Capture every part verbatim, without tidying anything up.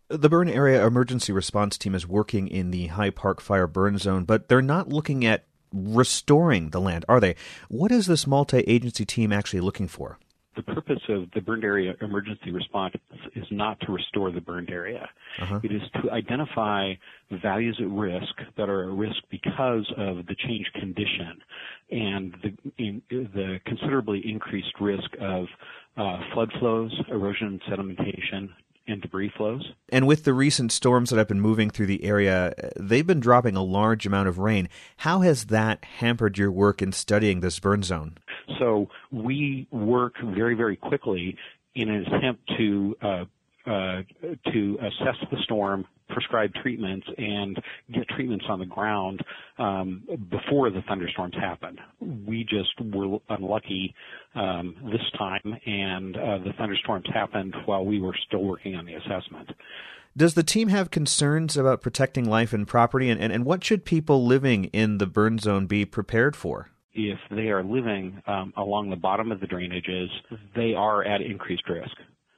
The Burn Area Emergency Response Team is working in the High Park Fire burn zone, but they're not looking at restoring the land, are they? What is this multi-agency team actually looking for? The purpose of the burned area emergency response is not to restore the burned area. Uh-huh. It is to identify values at risk that are at risk because of the changed condition and the, in, the considerably increased risk of uh, flood flows, erosion and sedimentation, and debris flows. And with the recent storms that have been moving through the area, they've been dropping a large amount of rain. How has that hampered your work in studying this burn zone? So we work very, very quickly in an attempt to uh, uh, to assess the storm, prescribe treatments, and get treatments on the ground um, before the thunderstorms happen. We just were unlucky um, this time, and uh, the thunderstorms happened while we were still working on the assessment. Does the team have concerns about protecting life and property, and, and, and what should people living in the burn zone be prepared for? If they are living um, along the bottom of the drainages, they are at increased risk.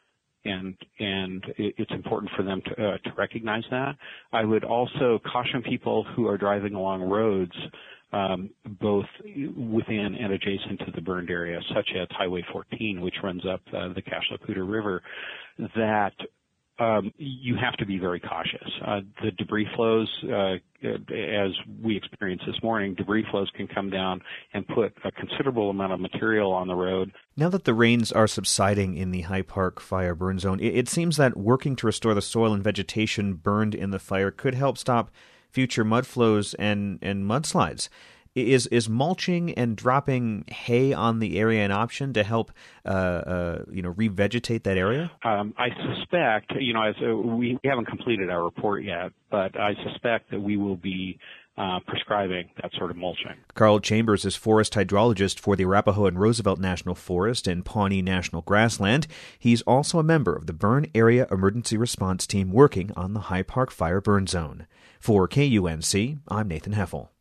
And and it's important for them to uh, to recognize that. I would also caution people who are driving along roads, um, both within and adjacent to the burned area, such as Highway fourteen, which runs up uh, the Cache la Poudre River, that um, you have to be very cautious. Uh, the debris flows, uh, as we experienced this morning, debris flows can come down and put a considerable amount of material on the road. Now that the rains are subsiding in the High Park Fire burn zone, it seems that working to restore the soil and vegetation burned in the fire could help stop future mud flows and, and mudslides. Is is mulching and dropping hay on the area an option to help, uh, uh, you know, revegetate that area? Um, I suspect, you know, as uh, we haven't completed our report yet, but I suspect that we will be uh, prescribing that sort of mulching. Carl Chambers is forest hydrologist for the Arapahoe and Roosevelt National Forest and Pawnee National Grassland. He's also a member of the Burn Area Emergency Response Team working on the High Park Fire burn zone. For K U N C, I'm Nathan Heffel.